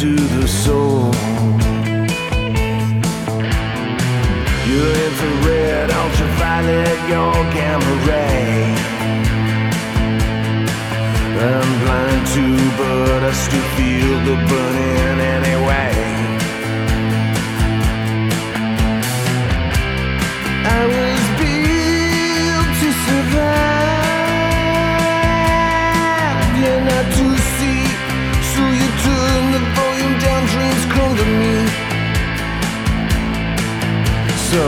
to the soul. Your infrared, ultraviolet, your gamma ray. I'm blind too, but I still feel the burning anyway. I was built to survive. You're not to see, so you turn the volume down. Dreams come to me. So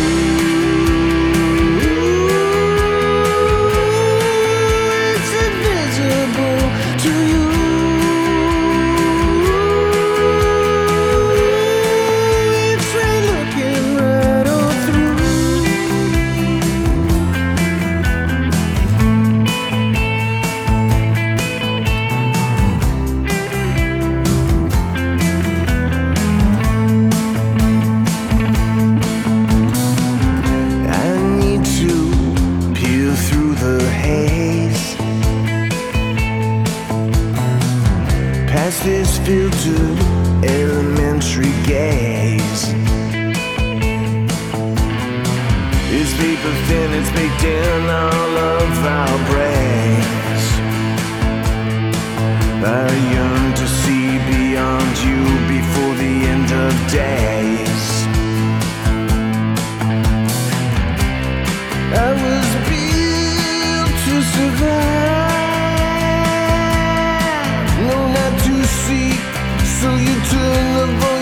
it's invisible to you. It's right looking right on through. Past this filtered elementary gaze. It's paper thin, it's baked in all of our brains. I yearn to see beyond you before the end of days. I was built to survive. So you turn the volume